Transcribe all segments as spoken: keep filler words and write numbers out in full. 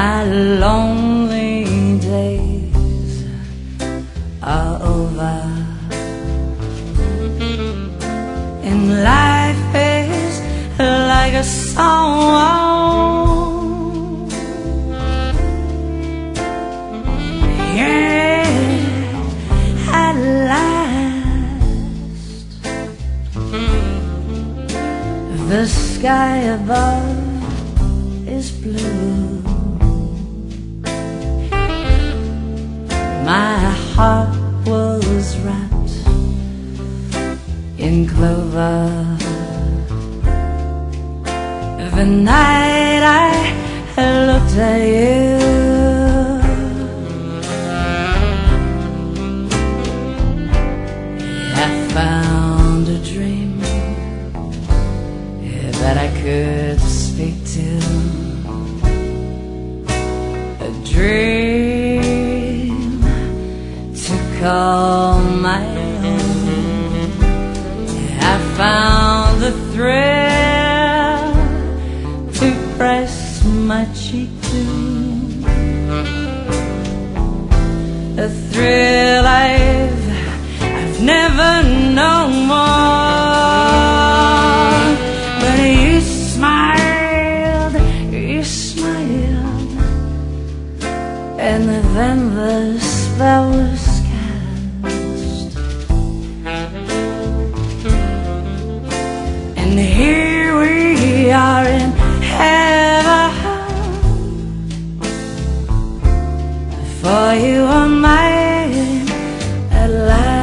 My lonely days are over, and life is like a song. Yeah, at last the sky above is blue. My heart was wrapped in clover the night I looked at you. I found a dream that I could speak to, a dream to call my own. I found the thrill to press my cheek to, a thrill I've, I've never known more. But you smiled, you smiled, and then the spell was cast, and here we are in heaven, for you are mine at last.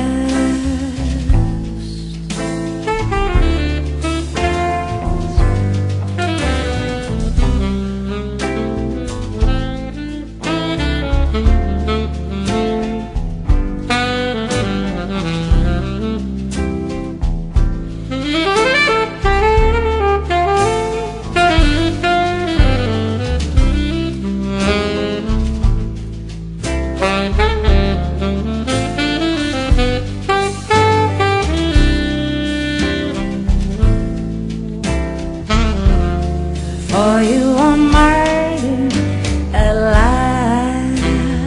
For you are mine at last.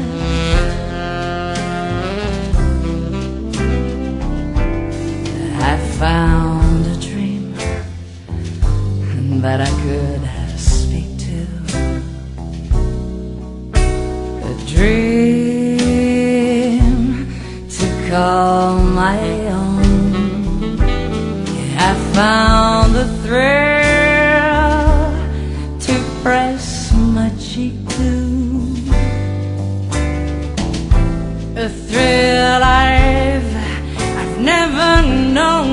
I found a dream that I could speak to, a dream to call my own. I found the thrill to press my cheek to, a thrill I've, I've never known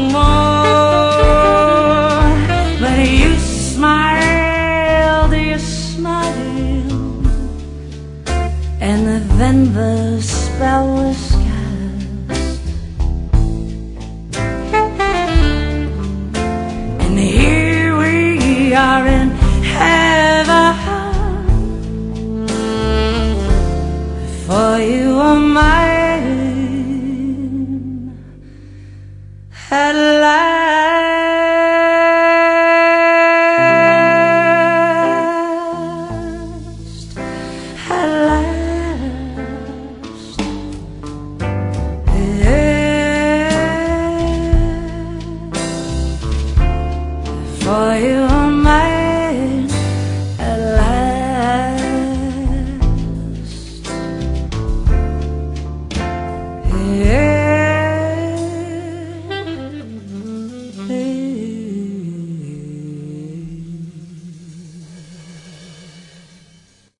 more. But you smiled, you smiled, and then the spell was cast, and here we are in